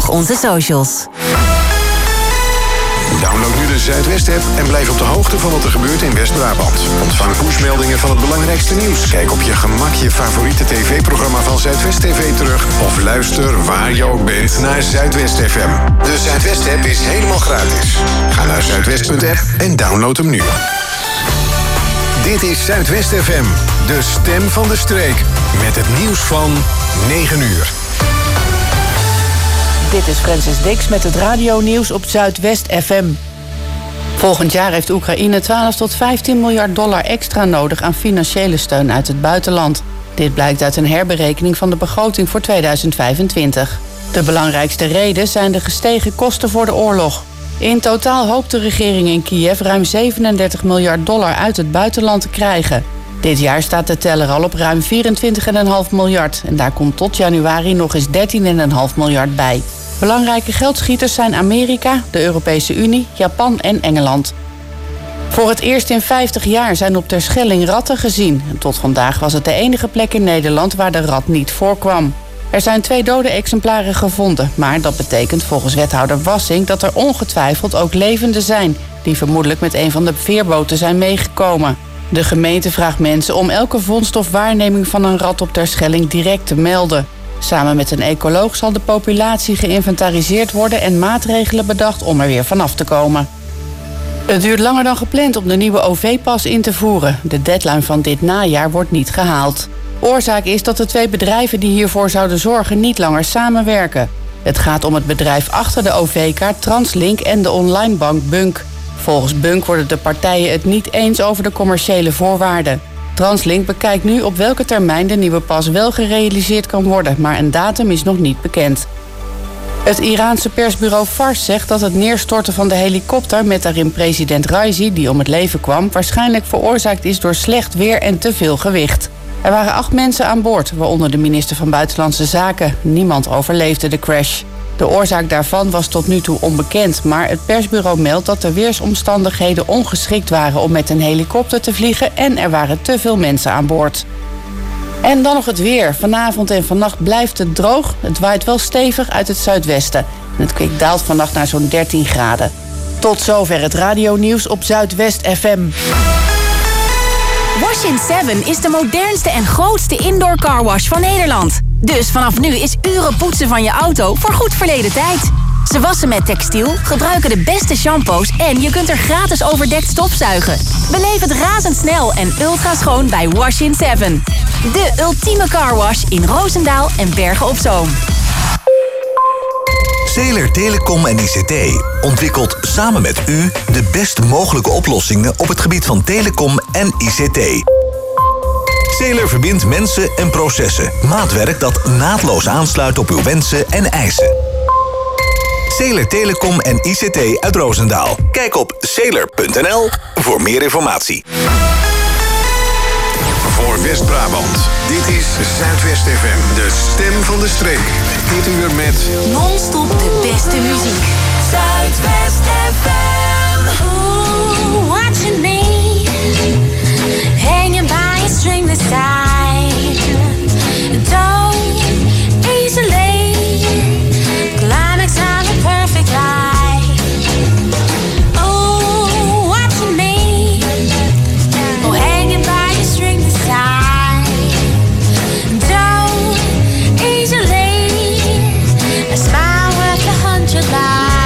Volg onze socials. Download nu de Zuidwest-app en blijf op de hoogte van wat er gebeurt in West-Brabant. Ontvang pushmeldingen van het belangrijkste nieuws. Kijk op je gemak je favoriete tv-programma van Zuidwest TV terug. Of luister waar je ook bent naar Zuidwest FM. De Zuidwest-app is helemaal gratis. Ga naar zuidwest.app en download hem nu. Dit is Zuidwest FM, de stem van de streek. Met het nieuws van 9 uur. Dit is Francis Dix met het radionieuws op Zuidwest FM. Volgend jaar heeft Oekraïne 12 tot 15 miljard dollar extra nodig aan financiële steun uit het buitenland. Dit blijkt uit een herberekening van de begroting voor 2025. De belangrijkste reden zijn de gestegen kosten voor de oorlog. In totaal hoopt de regering in Kiev ruim 37 miljard dollar uit het buitenland te krijgen. Dit jaar staat de teller al op ruim 24,5 miljard. En daar komt tot januari nog eens 13,5 miljard bij. Belangrijke geldschieters zijn Amerika, de Europese Unie, Japan en Engeland. Voor het eerst in 50 jaar zijn op Terschelling ratten gezien. En tot vandaag was het de enige plek in Nederland waar de rat niet voorkwam. Er zijn 2 dode exemplaren gevonden, maar dat betekent volgens wethouder Wassink dat er ongetwijfeld ook levenden zijn, die vermoedelijk met een van de veerboten zijn meegekomen. De gemeente vraagt mensen om elke vondst of waarneming van een rat op Terschelling direct te melden. Samen met een ecoloog zal de populatie geïnventariseerd worden en maatregelen bedacht om er weer vanaf te komen. Het duurt langer dan gepland om de nieuwe OV-pas in te voeren. De deadline van dit najaar wordt niet gehaald. Oorzaak is dat de 2 bedrijven die hiervoor zouden zorgen niet langer samenwerken. Het gaat om het bedrijf achter de OV-kaart Translink en de online bank Bunk. Volgens Bunk worden de partijen het niet eens over de commerciële voorwaarden. Translink bekijkt nu op welke termijn de nieuwe pas wel gerealiseerd kan worden, maar een datum is nog niet bekend. Het Iraanse persbureau Fars zegt dat het neerstorten van de helikopter met daarin president Raisi, die om het leven kwam, waarschijnlijk veroorzaakt is door slecht weer en te veel gewicht. Er waren 8 mensen aan boord, waaronder de minister van Buitenlandse Zaken. Niemand overleefde de crash. De oorzaak daarvan was tot nu toe onbekend, maar het persbureau meldt dat de weersomstandigheden ongeschikt waren om met een helikopter te vliegen en er waren te veel mensen aan boord. En dan nog het weer. Vanavond en vannacht blijft het droog. Het waait wel stevig uit het zuidwesten. En het kwik daalt vannacht naar zo'n 13 graden. Tot zover het radionieuws op Zuidwest FM. Wash-in 7 is de modernste en grootste indoor carwash van Nederland. Dus vanaf nu is uren poetsen van je auto voorgoed verleden tijd. Ze wassen met textiel, gebruiken de beste shampoos en je kunt er gratis overdekt stofzuigen. Beleef het razendsnel en ultra schoon bij Wash-in 7. De ultieme carwash in Roosendaal en Bergen op Zoom. Zeeler Telecom en ICT ontwikkelt samen met u de best mogelijke oplossingen op het gebied van telecom en ICT. Zeeler verbindt mensen en processen. Maatwerk dat naadloos aansluit op uw wensen en eisen. Zeeler Telecom en ICT uit Roosendaal. Kijk op zeeler.nl voor meer informatie. Voor West-Brabant, dit is Zuidwest FM, de stem van de streek. Dit uur met Non-stop de beste muziek. Zuidwest FM. Ooh, watching me, hanging by a stringless side. Don't easily climax of a perfect life. Ooh, watching me, oh, hanging by a stringless side. Don't easily a smile worth 100 lives.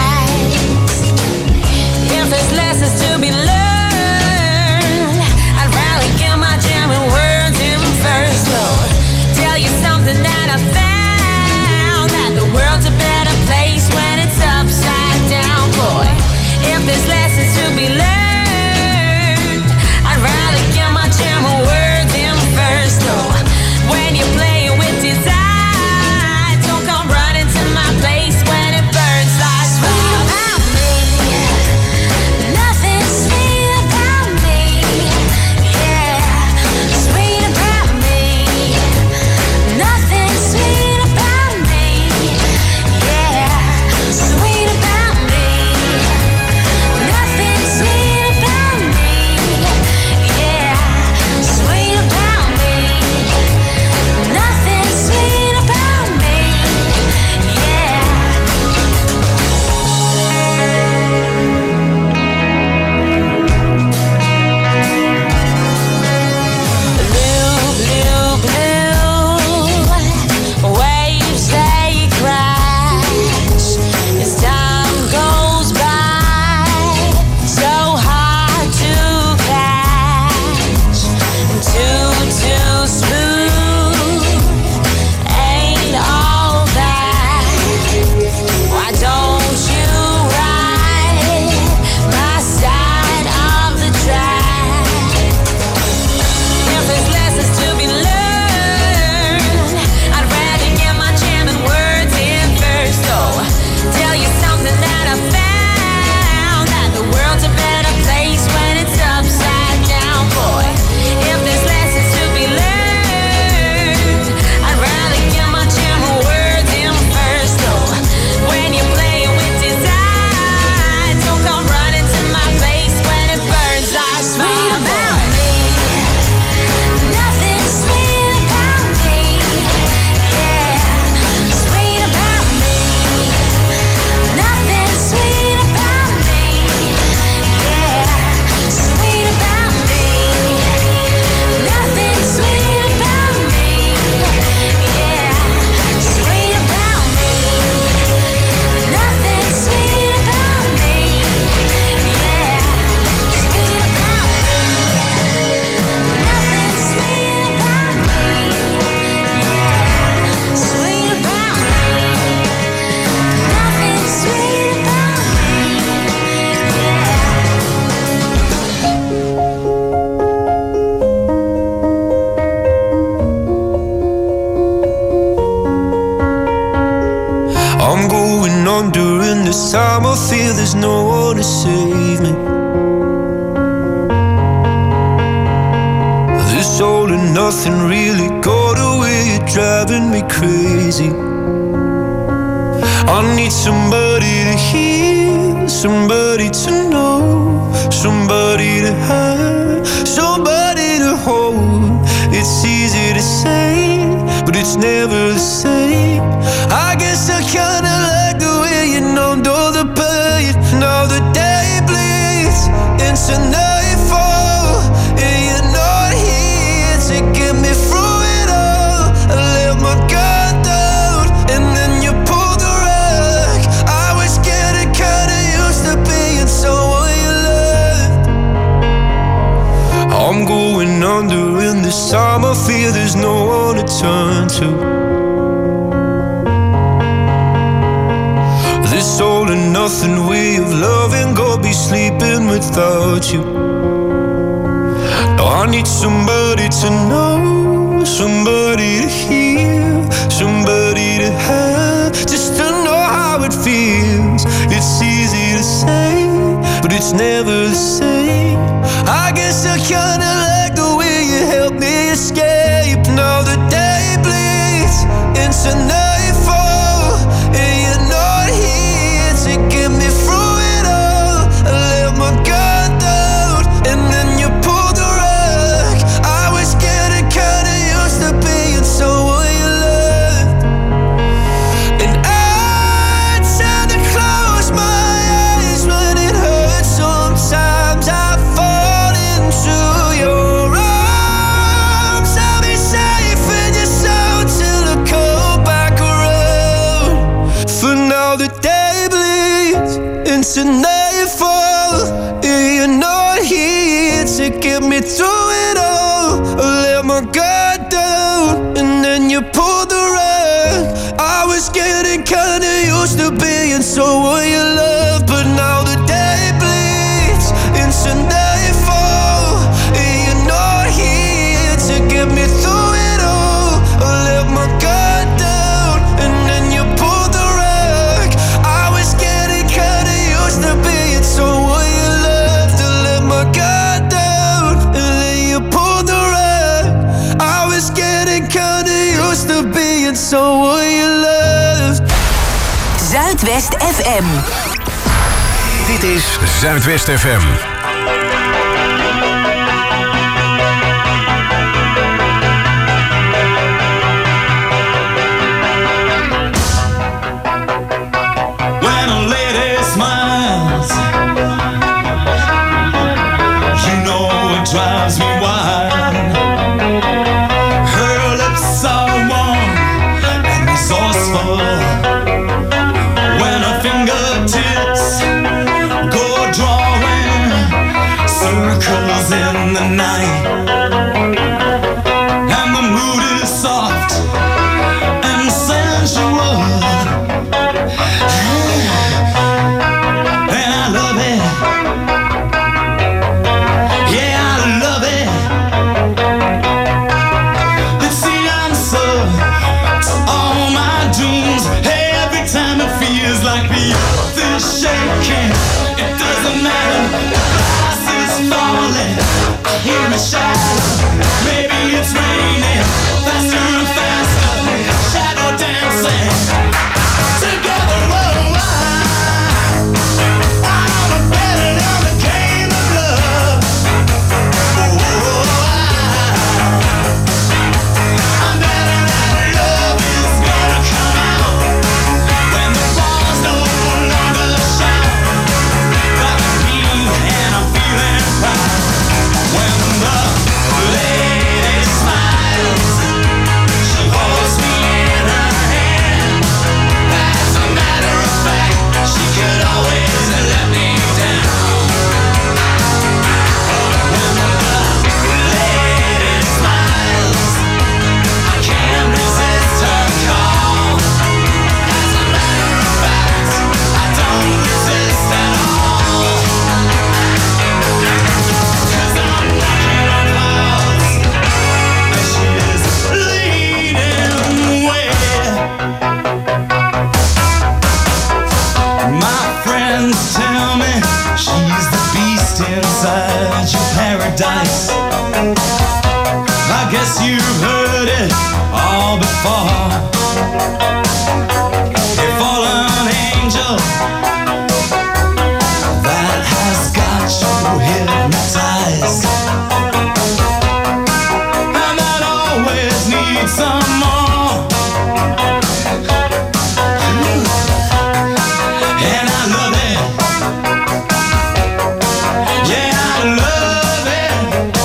this time I feel there's no one to save me. This all and nothing really got away, driving me crazy. I need somebody to hear, somebody to know, somebody to have, somebody to hold. It's easy to say, but it's never the same. I guess I kinda like the way you numbed all the pain. Now the day bleeds into nightfall, and you're not here to get me through it all. I let my guard down, and then you pulled the rug. I was getting kinda used to being someone you loved. I'm going under, and this time I feel there's no one to turn to. This all and nothing way of loving, go be sleeping without you. Now I need somebody to know, somebody to hear, somebody to have, just to know how it feels. It's easy to say, but it's never the same. I guess I kinda like the way you help me escape. Now the day bleeds into nightfall, and you're not here to get me through it all. I let my guard down, and then you pulled the rug. I was getting kinda used to being someone you loved. And I tend to close my eyes when it hurts. Sometimes I fall into your arms. I'll be safe in your soul till I come back around. For now the day bleeds into nightfall, and you're not here to get me through it all. I let my guard down, and then you pulled the rug. I was getting kinda used to being someone you love, but now the day bleeds into nightfall, and you're not here to get me through it all. I let my guard down, and then you pulled the rug. I was getting kinda used to being someone you loved. I let my guard down, and then you pulled the rug. I was getting kinda used to being someone you loved. Zuidwest FM. Dit is Zuidwest FM. When a lady smiles, you know it drives me wild. Her lips are warm and resourceful. When her fingertips go drawing circles in the night, and the mood is soft and sensual. And I love it. Yeah, I love it. It's the answer to all my dreams. Every time it feels like the earth is shaking, it doesn't matter. The glass is falling. I hear a shadow. Maybe it's raining faster and faster. Shadow dancing together. Oh, I'm a better than the game of love. I'm better than love is gonna come out when the bars no longer shout. Got the key and I'm feeling proud. When the lady smiles, she holds me in her hand. paradise. I guess you've heard it all before. A fallen angel that has got you hypnotized, and that always needs some more. And I love it. Yeah, I love it.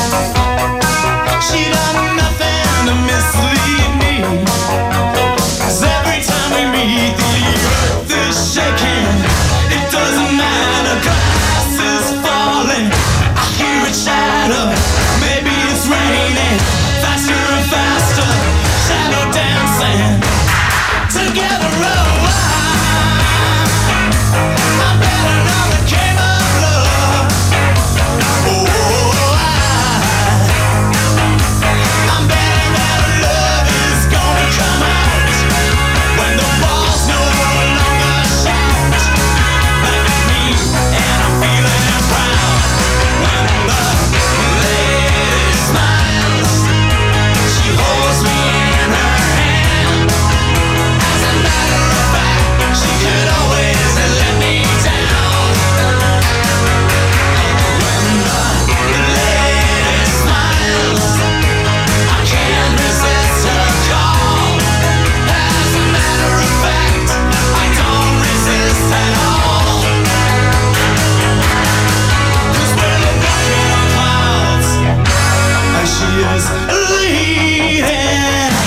She done nothing to mislead me. 'Cause every time we meet, the earth is shaking. It doesn't matter, glass is falling. I hear it shatter. Maybe it's raining. Faster and faster. Shadow dancing. Together, oh, I'm betting on the game of love. Oh, I'm betting that love is gonna come out when the balls no longer shout back at me, and I'm feeling proud when the lady smiles. She holds me in her hand. As a matter of fact, she could always let me down. When the lady smiles, I can't resist her call. As a matter of fact, I don't resist at all. 'Cause we're walking on clouds, and she is leading.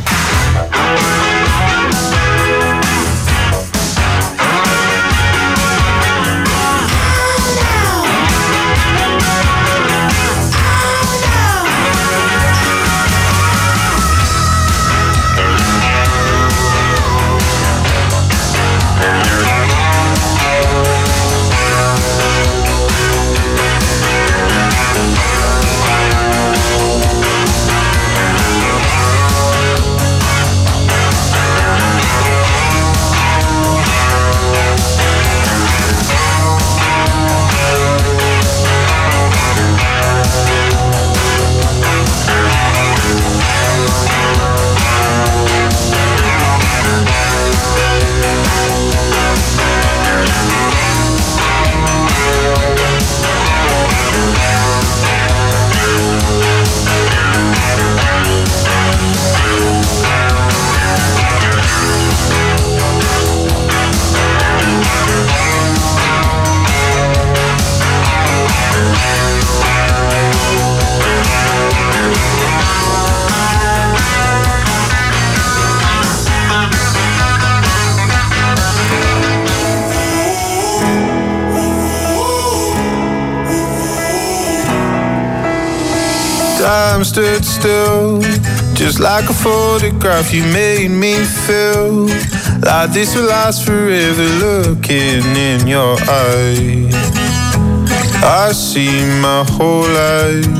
Time stood still, just like a photograph. You made me feel like this will last forever. Looking in your eyes, I see my whole life.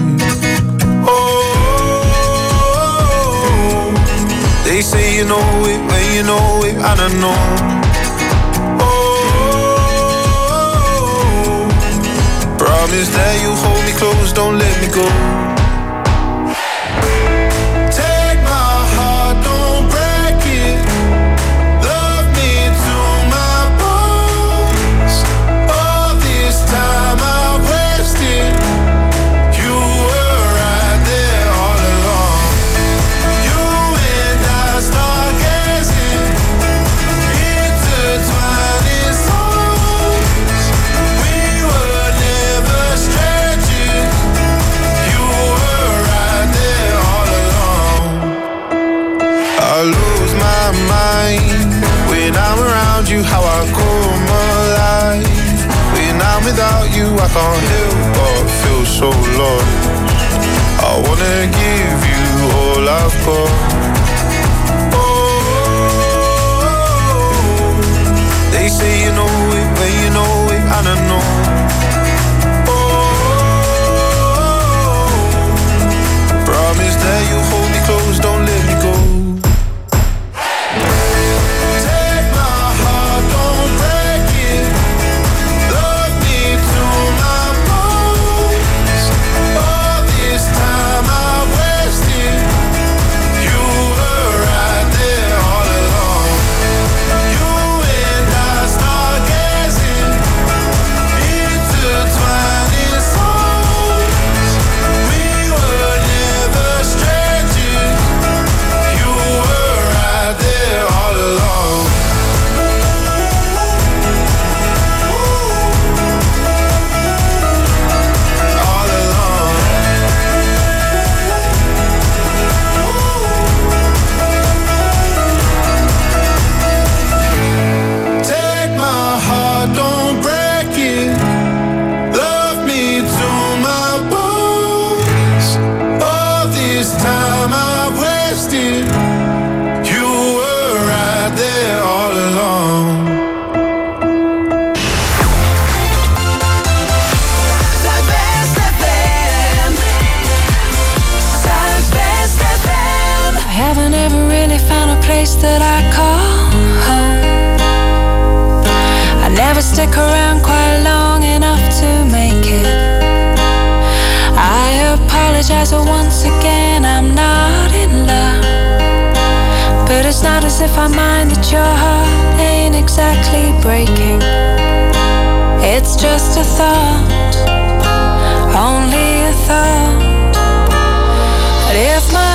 Oh, they say you know it when you know it, I don't know. Oh, promise that you hold me close, don't let me go. How I come alive when I'm without you, I can't help but feel so lost. I wanna give you all I've got. Oh, they say you know it when you know it, I don't know. Oh, promise that you hold me close, don't let me go. Oh place that I call home. I never stick around quite long enough to make it. I apologize once again, I'm not in love. But it's not as if I mind that your heart ain't exactly breaking. It's just a thought, only a thought. But if my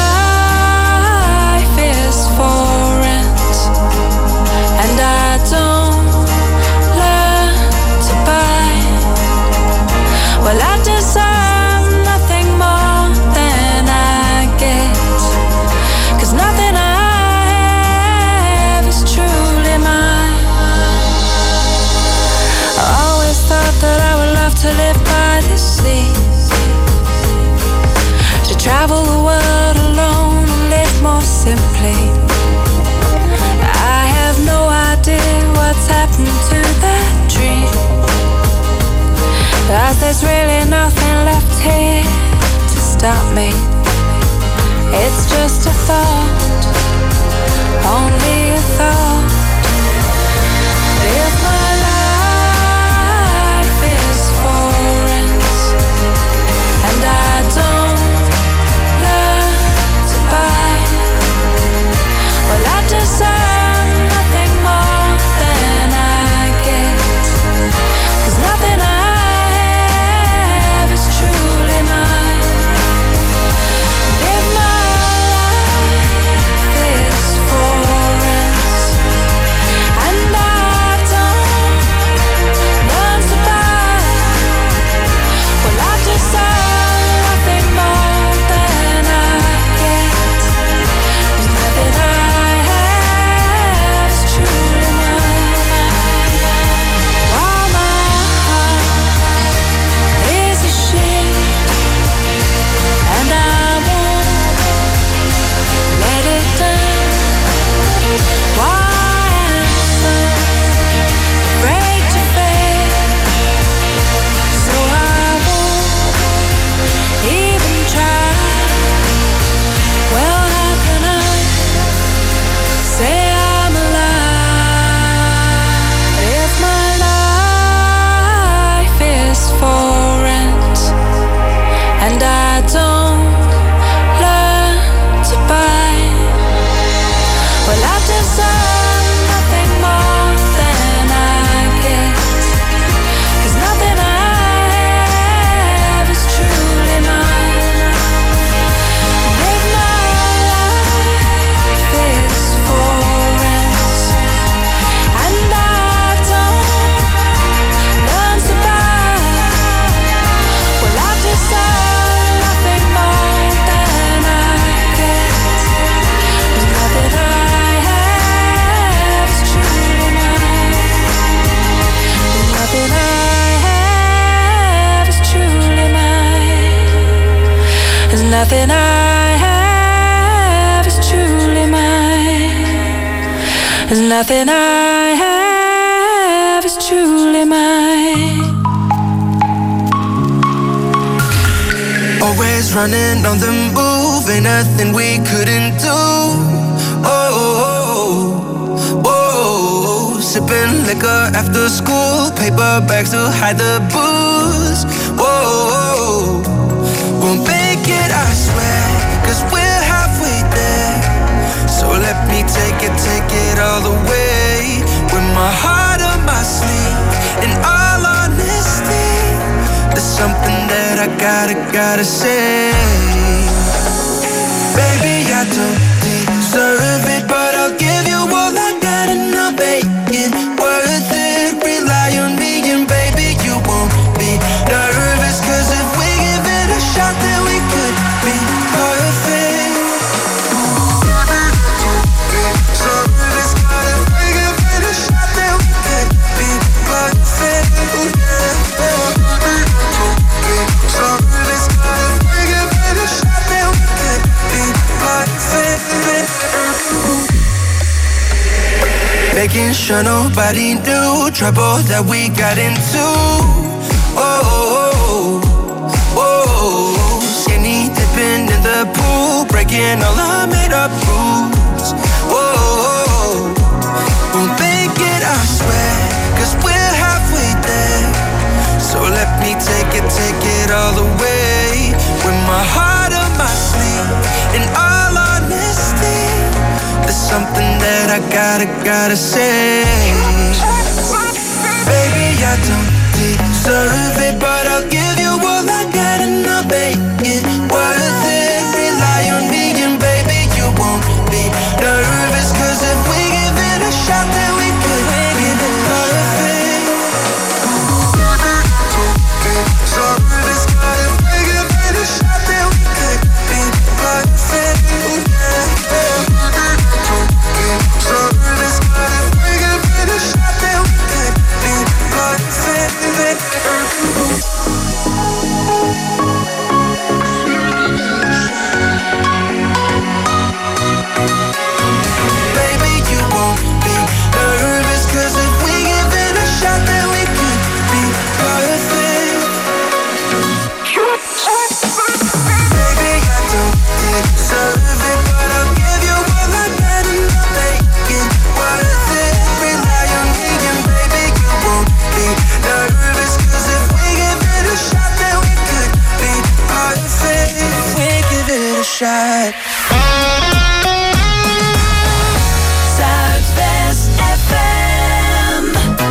life is for rent and I don't learn to buy, well, I deserve nothing more than I get. 'Cause nothing I have is truly mine. I always thought that I would love to live by the sea, to travel the world alone and live more simply. I have no idea what's happened to that dream, 'cause there's really nothing left here to stop me. It's just a thought, only a thought. If my life is for rent and I don't learn to buy, well, I deserve nothing more than I get. 'Cause nothing I have is truly mine. If my life is for rent and I don't learn to buy, well, I deserve nothing more than I get. 'Cause nothing I have is truly mine. While my heart is a shame and I won't let it down. Why am I afraid to fail? So I won't even try. Well, how can I say I'm alive if my life is for rent and I don't learn to buy? Well, I deserve nothing more than I get. 'Cause nothing I have is truly mine. If my life is for rent and I don't learn to buy, well, I deserve nothing more than I get. 'Cause nothing I have is truly mine. 'Cause nothing I have is truly mine. 'Cause nothing I have is truly mine. 'Cause nothing I have is truly mine. Always running on the move, ain't nothing we couldn't do. Oh, oh, oh. Sipping liquor after school, paper bags to hide the booze. Whoa, we'll make it, I swear, 'cause we're halfway there. So let me take it all the way. With my heart on my sleeve, in all honesty, there's something that I gotta say. Baby, I don't deserve it, but I'll give you all I got and I'll make it worth it. Rely on me and baby, you won't be nervous. 'Cause if we give it a shot, then we could be perfect. So if we give it a shot, then we could be perfect. So if we give it a shot, then we could be perfect. Making sure nobody knew trouble that we got into. Oh, oh, oh. Skinny dipping in the pool, breaking all our made up rules. Oh, gotta say, baby, I don't deserve it, but I'll give you all I got and I'll make it worth it. Rely on me and baby, you won't be nervous, cause if we give it a shot, then we could make it perfect. Service, but if we give it a shot, then we could be perfect. Service, but if we give it a shot, then we could be perfect. Baby, you won't be nervous, cause if we give it a shot, then we could be perfect. Baby, I don't deserve it, but I'll give you all I got and I'll make it worth it. Rely on me and baby, you won't be nervous, cause if we give it a shot, then we could be perfect. If we give it a shot. Zuidwest FM.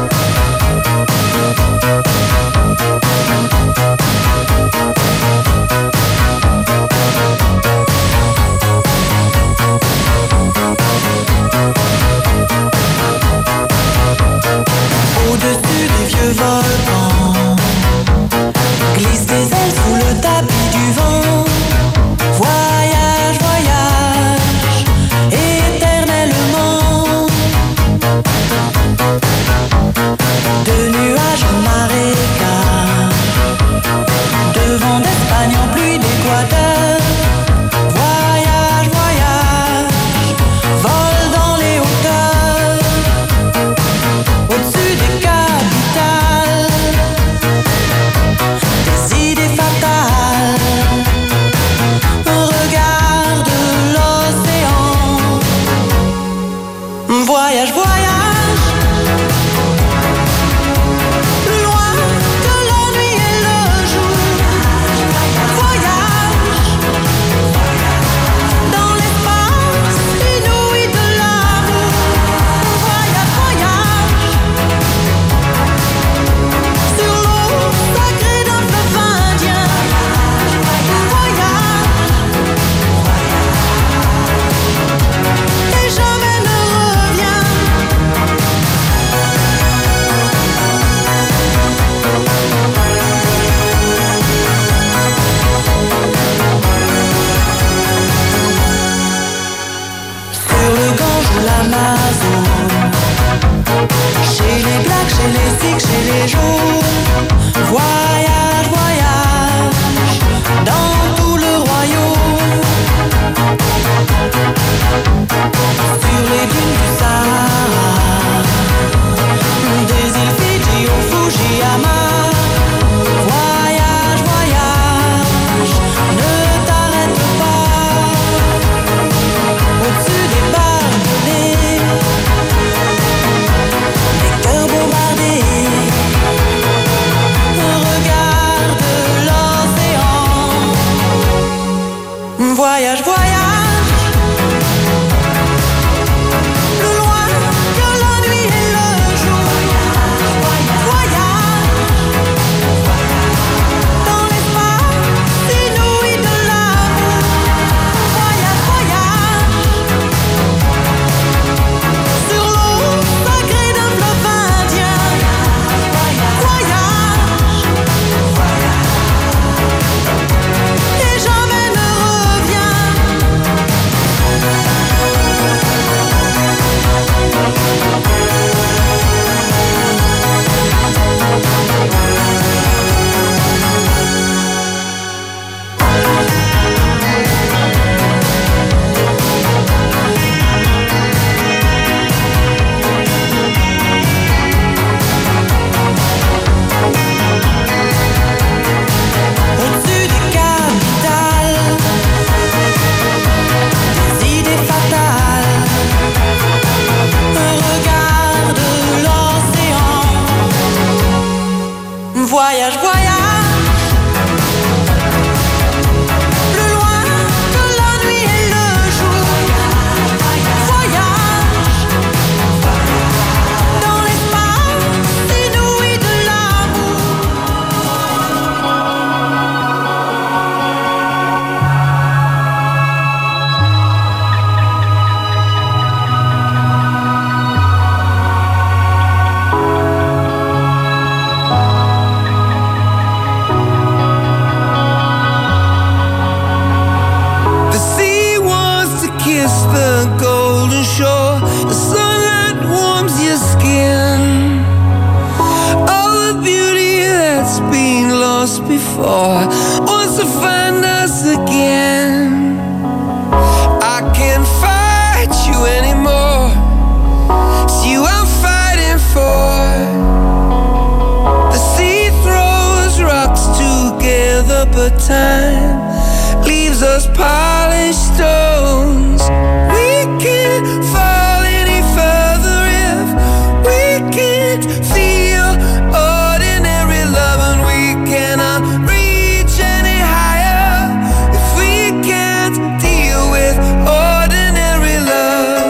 Au-dessus des vieux volcans, glisse des ailes sous le tapis du vent. Voyage, voyage, éternellement. De nuages en marécage, de vent d'Espagne en pluie d'Équateur. Voyage, voyage, vol dans les hauteurs. Au-dessus des capitales, before wants to find us again. I can't fight you anymore. It's you I'm fighting for. The sea throws rocks together, but time leaves us polished stones. We can't fall any further if we can't feel ordinary love, and we cannot reach any higher if we can't deal with ordinary love.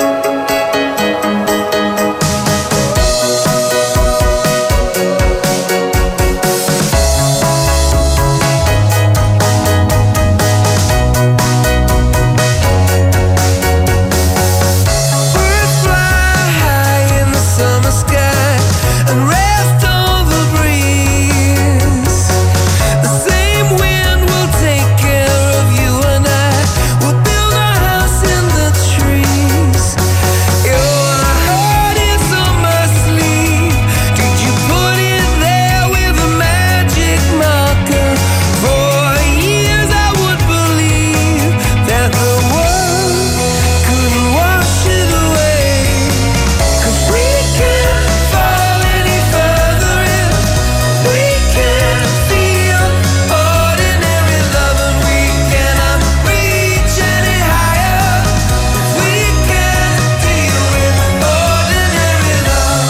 Birds fly high in the summer sky and rest on the breeze. The same wind will take care of you, and I will build a house in the trees. Your heart is on my sleeve. Did you put it there with a magic marker? For years I would believe that the world couldn't wash it away. 'Cause we can't fall any further if we can't feel ordinary love, and we cannot reach any higher if we can't deal with ordinary love.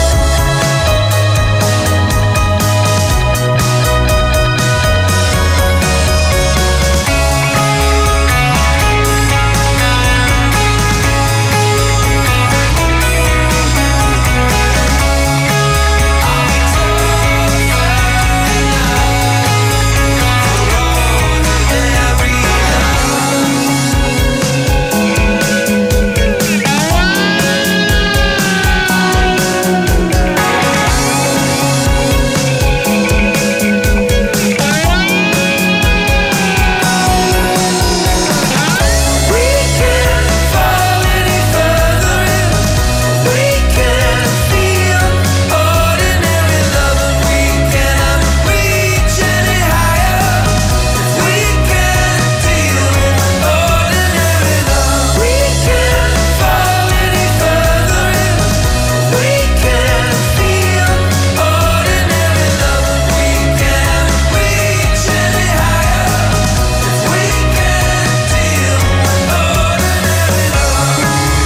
We can't fall any further if we can't feel ordinary love, and we cannot reach any higher if we can't deal with ordinary love. We can't fall any further if we can't feel ordinary love, and we can't reach any higher if we can't deal with ordinary love.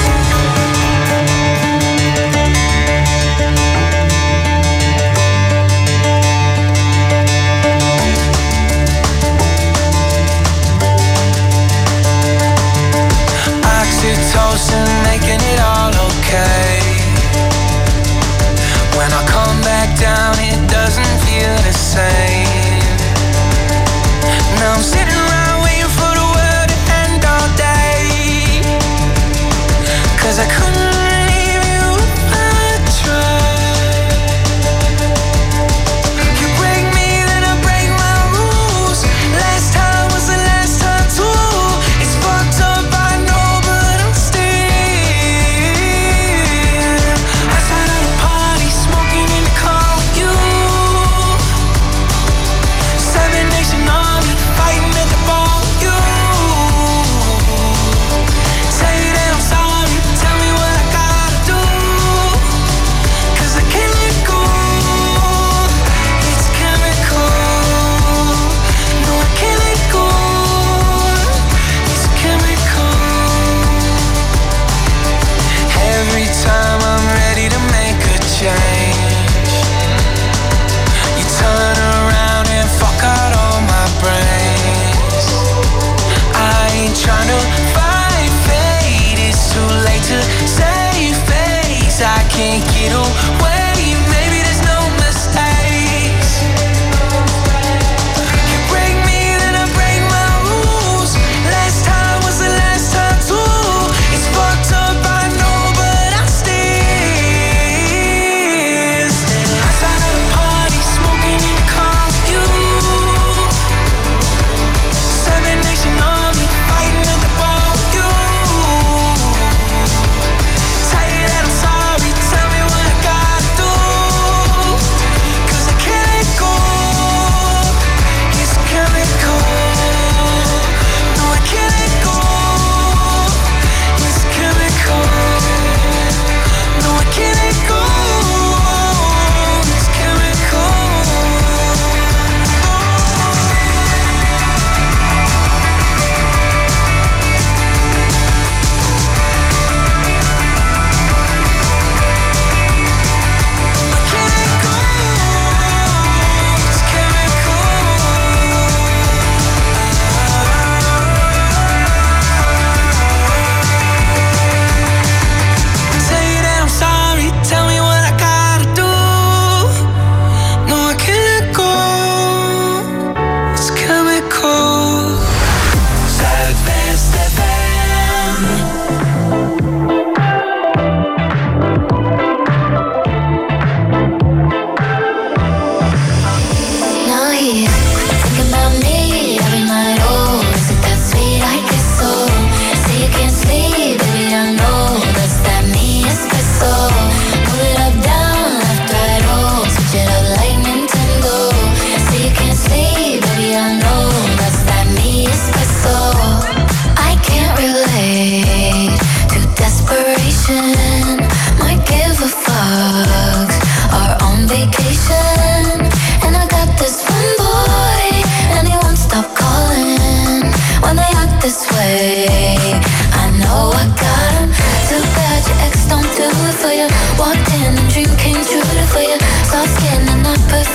Oxytocin making it all okay. When I come back down, it doesn't feel the same. Now I'm sitting around waiting for the world to end all day. 'Cause I couldn't leave you if I tried. You break me, then I break my rules. Last time was the last time too. It's fucked up, I know, but I'm still outside of the party, smoking in the car with you. 7 Nation Army fighting at the bar.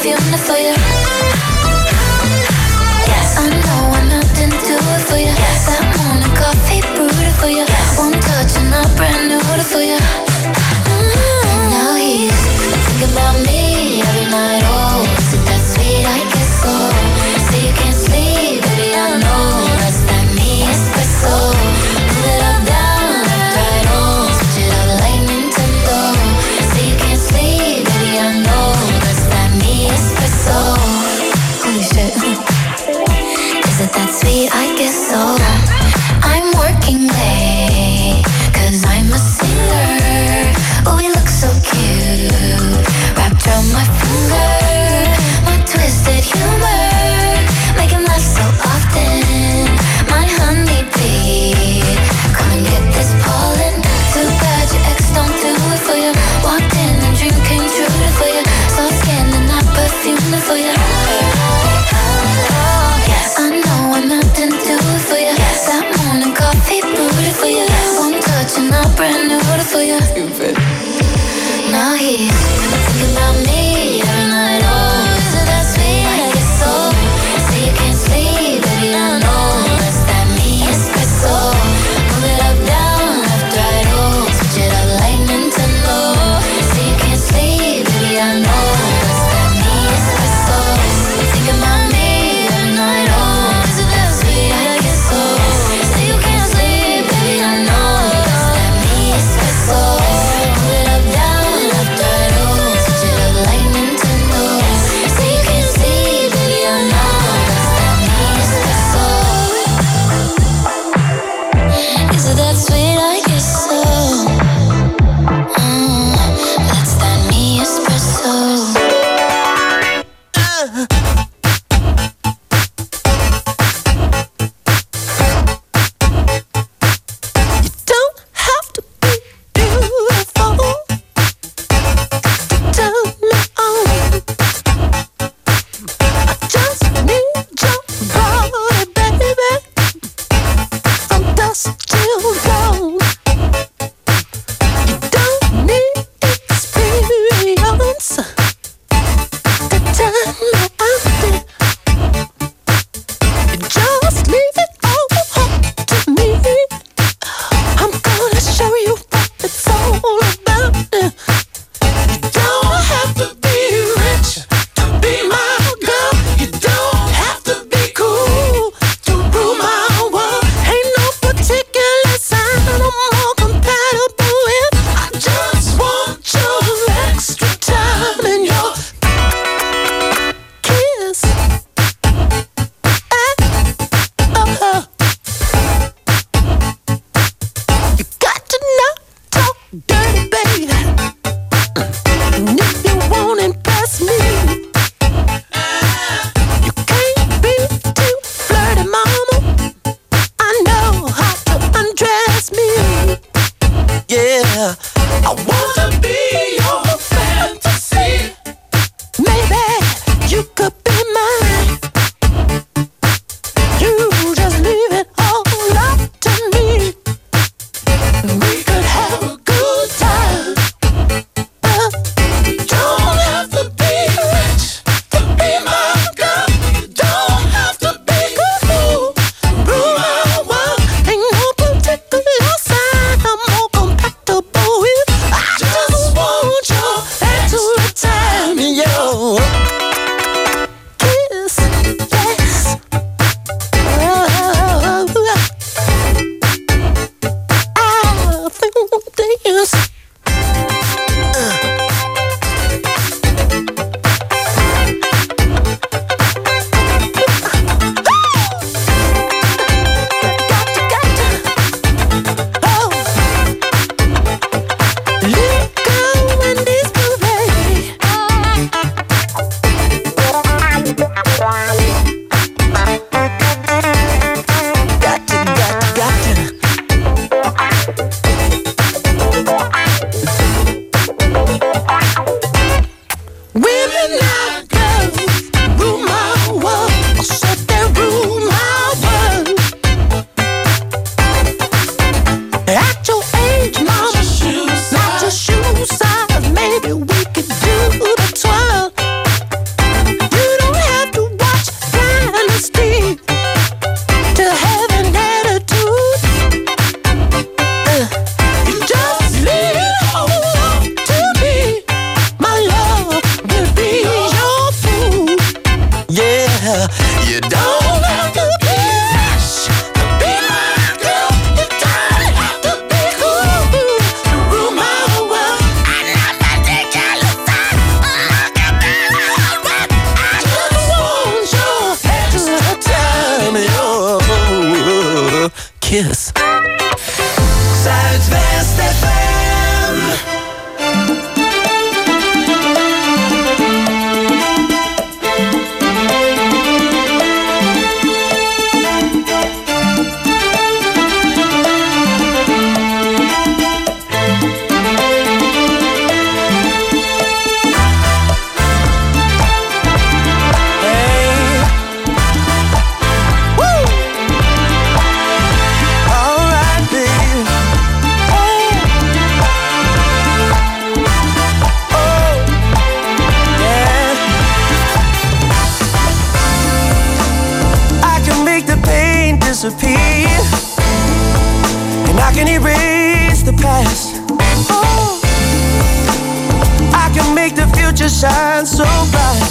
perfume for you. Yes, I know I'm not into it for you. Yes, that morning coffee brewed it for you. Yes, one touch and I brand new it for you. Now he's thinking about me every night. Oh, is it that sweet? I guess so. Say you can't sleep, baby, I know that's that me espresso. Move it up, down, left, right, oh, switch it up like Nintendo. Say you can't sleep, baby, I know that's that me espresso. Holy shit. Is it that sweet? I guess so. I'm working late, 'cause I'm a singer. Oh, we look so cute, wrapped around my finger. My twisted humor, make him laugh so often. My honeybee, come and get this pollen. Too bad your ex don't do it for you. Walked in and dream came true for you. Soft skin and that perfume for you. Yes, I know I'm not into it for you. Yes, that morning coffee brewed it for you. One touch and I brand new it for you. Now he's thinking about me every night. Oh, is it that sweet? I guess so. Say you can't sleep, baby, I know that's that me espresso. Move it up, down, left, right, oh, switch it up like Nintendo. Say you can't sleep, baby, I know that's that me espresso. Thinking about me every night. Oh, is it that sweet? I guess so. Say you can't sleep, baby, I know that's that me espresso. Move it up, down, left, right, oh, switch it up like Nintendo. Say you can't sleep, baby, I know that's that me espresso. Is it that sweet? I guess so. That's that me espresso. Don't have to be beautiful to turn me on. I just need your body, baby, from dusk till dawn. You don't need experience to turn me on. You just leave it all up to me. I'm gonna show you what it's all about. You don't have to be rich to be my girl. You don't have to be cool to rule my world. Ain't no particular sign I'm more compatible with. I just want your extra time and your kiss. You got to not talk dirty, baby. And if you won't impress me, you can't be too flirty, mama. I know how to undress me. Yeah, I wanna be your fantasy. Maybe you could be mine. You just leave it all up to me. We could have a good time. You don't have to be rich to be my girl. You don't have to be cool, rule my world. Ain't no particular sign I'm more compatible with. I just want your extra time and your kiss. Yes. I think this. recipe, and I can erase the past. Oh, I can make the future shine so bright,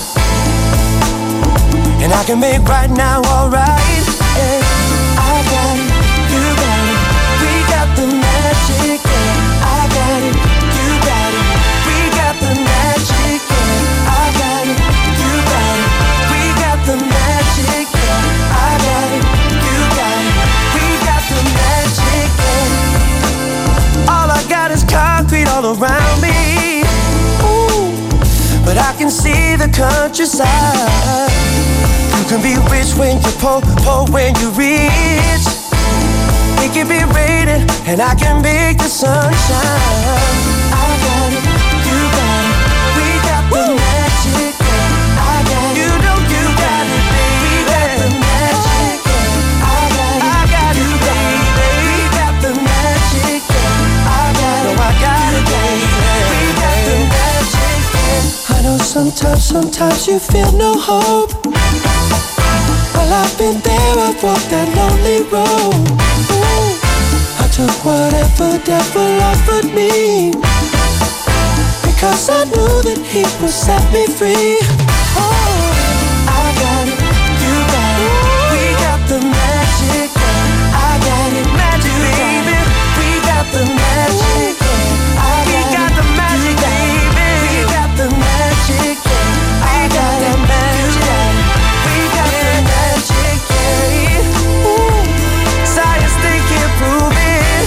and I can make right now alright. Yeah, I got it, you got it, we got the magic. Yeah, I got it, you got it, we got the magic. Yeah, I got it, you got it, we got the magic. Yeah, I got it, you got it, we got the magic. Yeah. All I got is concrete all around me. Ooh, but I can see the countryside. You can be rich when you're poor, poor when you're rich. It can be raining and I can make the sun shine. I got it, you got it, we got the magic. Yeah. I got it, you know you got it, baby. We got the magic. Yeah. I got it, baby. We got the magic. Yeah. I got it, no, I got it, baby. We got the magic. Yeah. I know sometimes you feel no hope. Well, I've been there, I've walked that lonely road. Ooh, I took whatever devil offered me, because I knew that he would set me free. Oh, I got it, you got it, we got the magic. I got it, magic, baby. We got the magic. We got the magic, baby. We got the magic. I got the magic. We got the magic, yeah. Ooh, science, they can't prove it,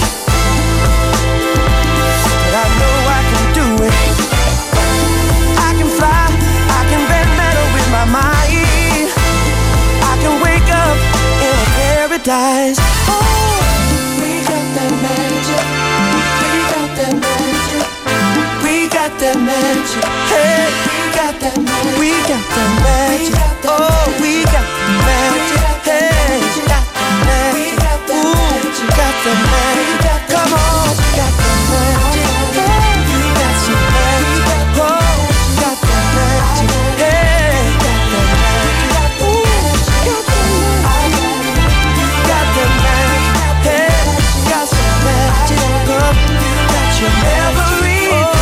but I know I can do it. I can fly, I can bend metal with my mind. I can wake up in a paradise. Oh, we got that magic. We got that magic. We got that magic. Hey, we got that magic. We got that magic. Oh, we got the magic. Hey, we got the magic. Ooh, got the magic. Come on, got the magic. You got some magic. Oh, got the magic. Hey, got the magic. Ooh, got the magic. Got the magic. Hey, got some magic. Come, you got your everything.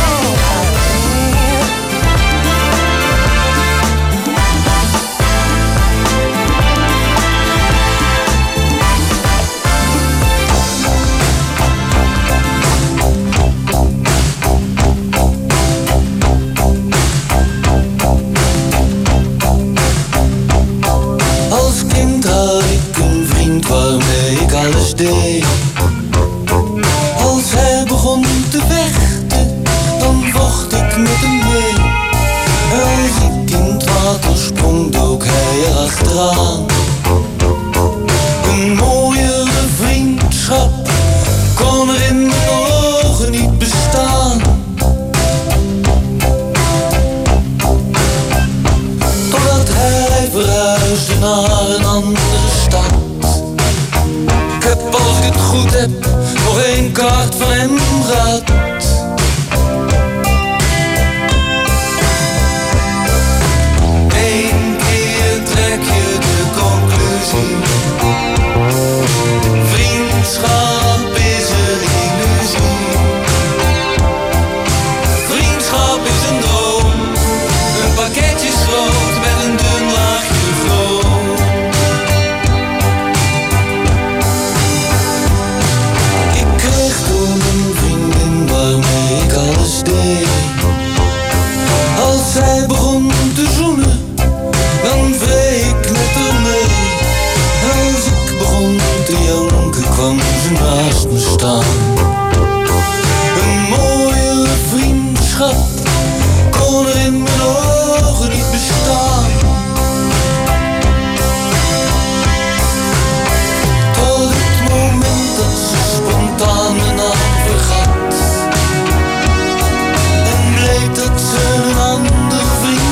Als kind had ik een vriend waarmee ik alles deed. Als hij begon te vechten, dan vocht ik met hem mee. Als ik in het water sprong, dook hij erachteraan. Een mooiere vriendschap kon er in mijn ogen niet bestaan. Totdat hij verhuisde naar een andere stad. Ik heb, als ik het goed heb, nog één kaart van hem gehad. Eén keer trek je de conclusie: vriendschap is een illusie. Vriendschap is een droom, een pakketje schroot met een dun laagje chroom. Ik kreeg toen een vriendin waarmee ik alles deed. Als zij begon te zoenen, dan vreeg ik met haar mee. Als ik begon te janken, kwam ze naast me staan. Een mooie vriendschap kon er in mijn ogen niet bestaan. Tot het moment dat ze spontaan mijn naam vergat en bleek dat ze een ander vriend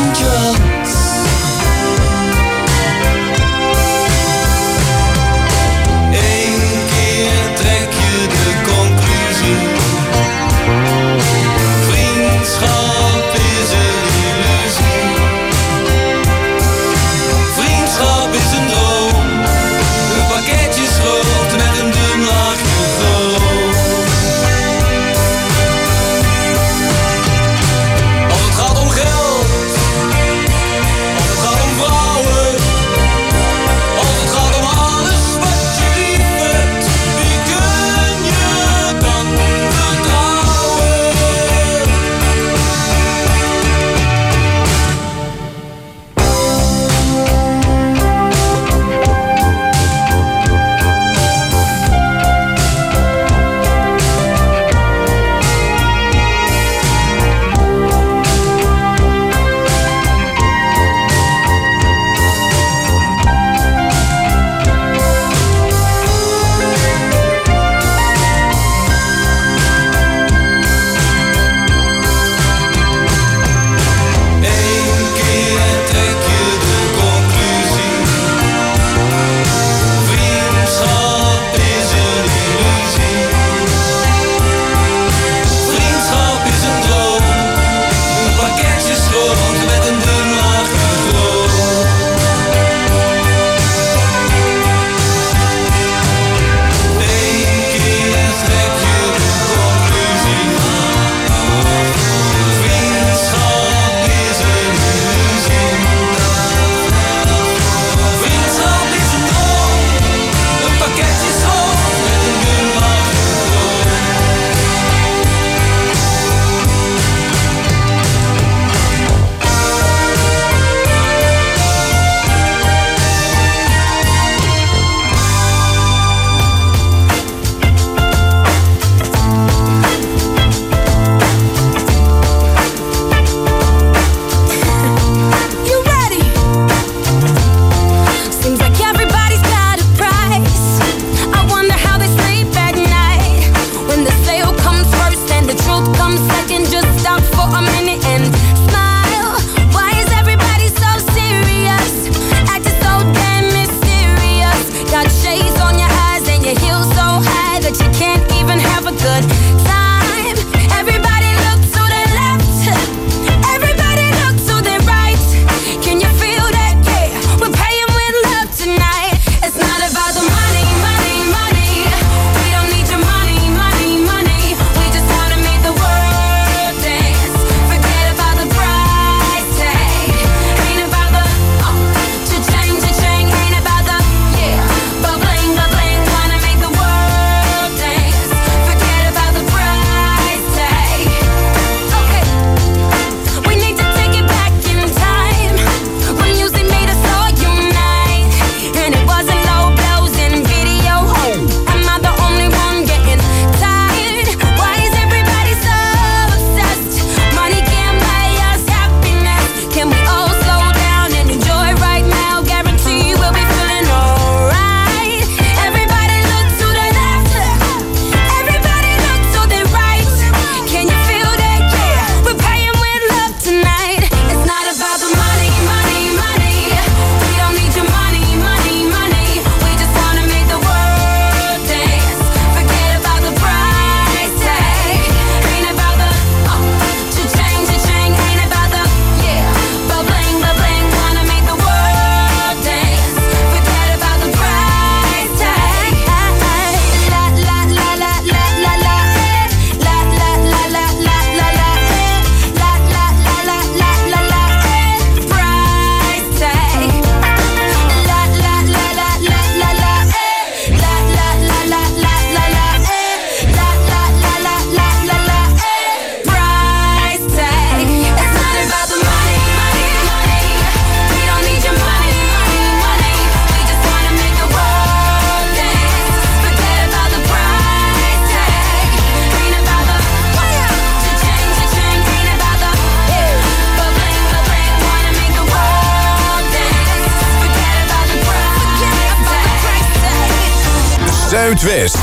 Zuidwest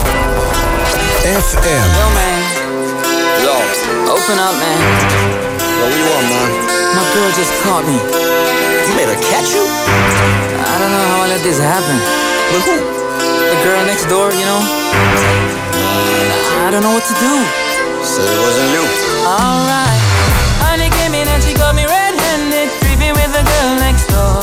FM. Yo, man. Yo. Open up, man. Yo, what you want, man? My girl just caught me. You made her catch you? I don't know how I let this happen. With who? The girl next door, you know? I don't know what to do. So it wasn't you. Alright. Honey came in and she got me red-handed, creepy with the girl next door.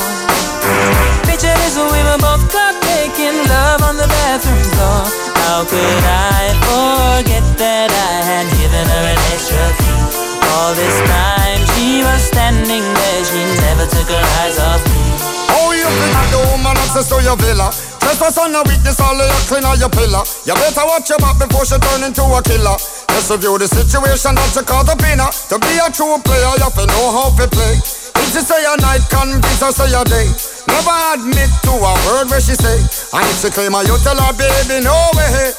Picture this, we were both caught making love on the bathroom floor. How could I forget that I had given her an extra key? All this time she was standing there, she never took her eyes off me. Oh, you think the woman access to your villa? Trespass on a weakness, all of your clean on your pillar. You better watch your back before she turn into a killer. Just review the situation that you call the winner. To be a true player, you have to know how to play. If she say a night, convince her say a day. Never admit to a word where she say. And if she claim her, you tell her, baby, no way.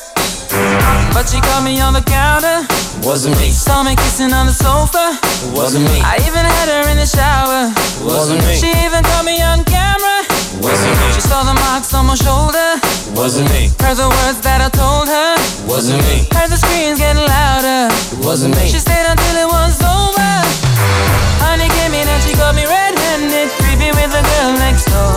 But she caught me on the counter. Wasn't me. Saw me kissing on the sofa. Wasn't me. I even had her in the shower. Wasn't me. She even caught me on camera. Wasn't me. She saw the marks on my shoulder. Wasn't me. Heard the words that I told her. Wasn't me. Heard the screams getting louder. Wasn't me. She stayed until it was over. Honey came in and she got me red-handed, creepy with the girl next door.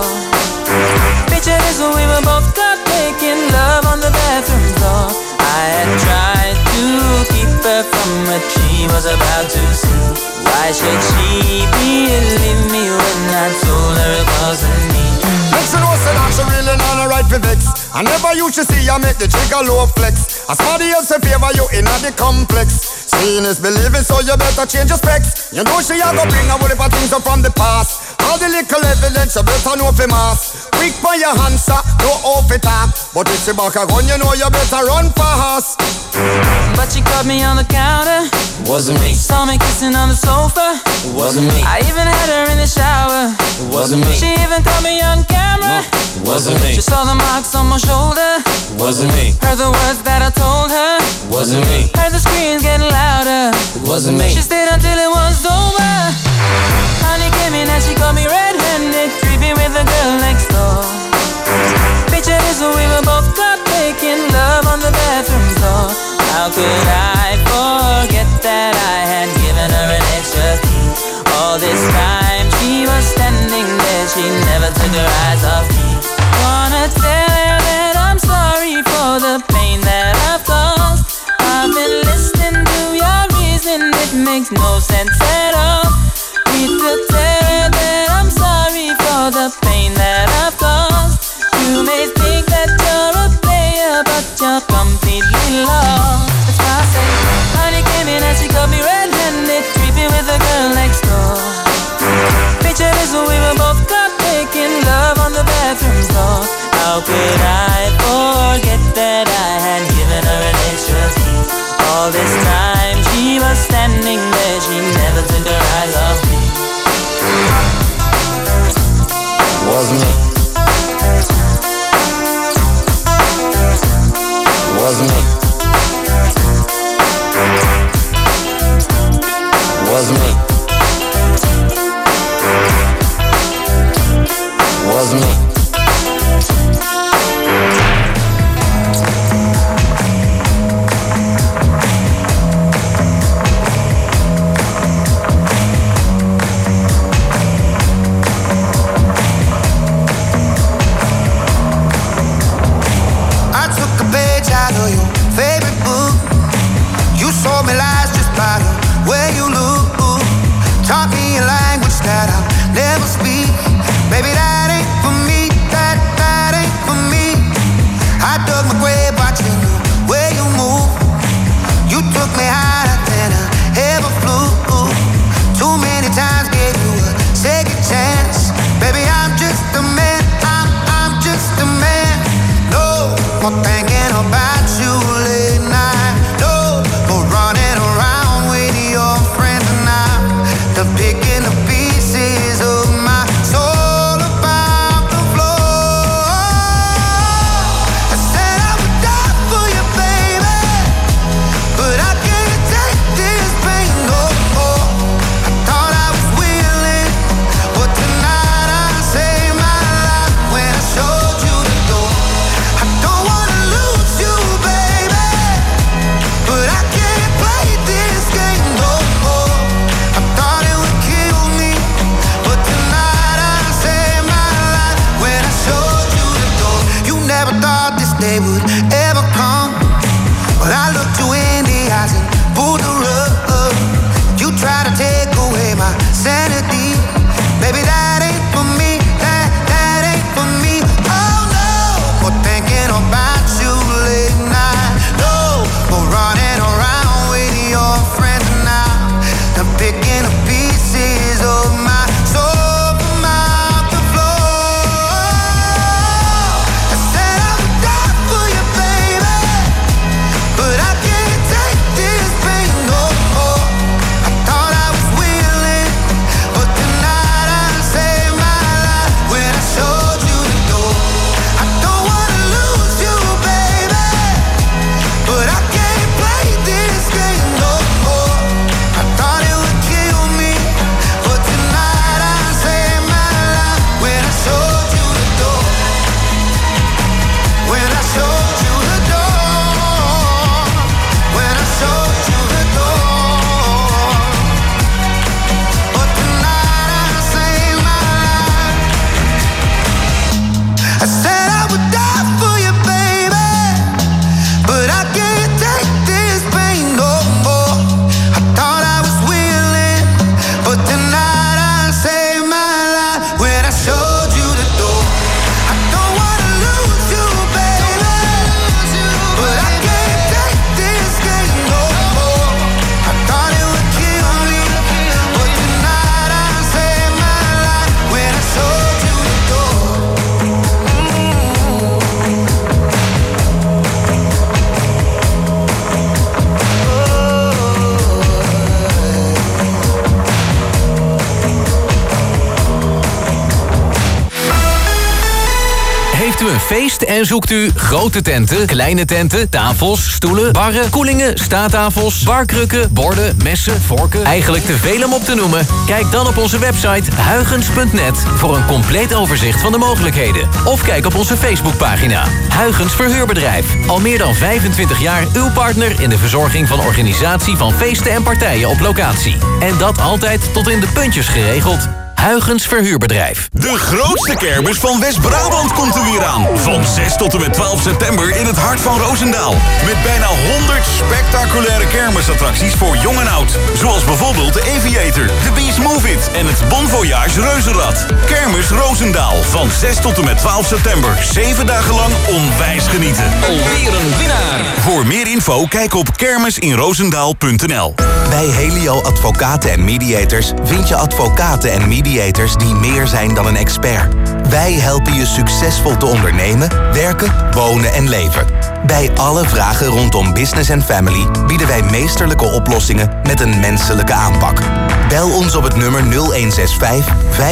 Picture this, we were both caught making love on the bathroom floor. I had tried to keep her from what she was about to see. Why should she believe me when I told her it wasn't me? Make she know say that she really not a right for vex. I never used to see you make the trigger low flex. As somebody else in favor you in the complex. Seeing is believing, so you better change your specs. You know she a go bring a whole heap of things up from the past. All the little evidence you better know for mass. Quick by your answer, no off it up. But if she back a gun, you know you better run fast. But she caught me on the counter. Wasn't me. Saw me kissing on the sofa. Wasn't me. I even had her in the shower. Wasn't me. She even caught me on camera. Wasn't me. She saw the marks on my shoulder. Wasn't me. Heard the words that I told her. Wasn't me. Heard the screams getting louder. Wasn't me. She stayed until it was over. Honey came in and she caught me red-handed, creepy with the girl next door. Picture this, we were both caught making love on the bathroom floor. How could I forget that I had given her an extra key? All this time she was standing there, she never took her eyes off me. Wanna tell her that I'm sorry for the pain that I've caused. I've been listening to your reason, it makes no sense at all. Need to tell her that I'm sorry for the pain that I've caused. You may think that you're a player, but you're completely lost. That's why I say, honey came in and she got me red-handed, creepy with the girl next door. Picture this, we were both caught making love on the bathroom floor. How could I forget that I had given her an extra key? All this time she was standing there, she never took her eyes off me. Wasn't me. Wasn't me. Wasn't me. Wasn't me. I took a page out of your day would ever come. But I looked you in the eyes and pulled the rug. You try to take away my sanity. Baby, that ain't for me, that ain't for me. Oh no, for thinking about you late night. No, for running around with your friends now. I'm picking up pieces of my soul from out the floor. I said I would die for you, baby, but I can't take this pain no more. I thought I was willing, but tonight I saved my life when I showed you the door. I don't wanna lose you, baby, but I can't play this game no more. I thought it would kill me, but tonight I saved my life when I showed you the door. When I showed you the door. When I showed you the door. But tonight I saved my life. I said I would die for you, baby, but I can't take this pain no more. I thought I was willing, but tonight I saved my life when I showed you the door. I don't wanna lose you, baby, but I can't take this game no more. I thought it would kill me, but tonight I saved my life when I showed you the door. Heeft u een feest en zoekt u grote tenten, kleine tenten, tafels, stoelen, barren, koelingen, staattafels, barkrukken, borden, messen, vorken, eigenlijk te veel om op te noemen? Kijk dan op onze website huygens.net voor een compleet overzicht van de mogelijkheden. Of kijk op onze Facebookpagina. Huygens Verhuurbedrijf. Al meer dan 25 jaar uw partner in de verzorging van organisatie van feesten en partijen op locatie. En dat altijd tot in de puntjes geregeld. Huygens Verhuurbedrijf. De grootste kermis van West-Brabant komt er weer aan. Van 6 tot en met 12 september in het hart van Roosendaal. Met bijna 100 spectaculaire kermisattracties voor jong en oud. Zoals bijvoorbeeld de Aviator, de Beast Move It en het Bon Voyage Reuzenrad. Kermis Roosendaal van 6 tot en met 12 september. 7 dagen lang onwijs genieten. Alweer een winnaar. Voor meer info kijk op kermisinroosendaal.nl. Bij Helio Advocaten en Mediators vind je advocaten en mediators die meer zijn dan een expert. Wij helpen je succesvol te ondernemen, werken, wonen en leven. Bij alle vragen rondom business en family bieden wij meesterlijke oplossingen met een menselijke aanpak. Bel ons op het nummer 0165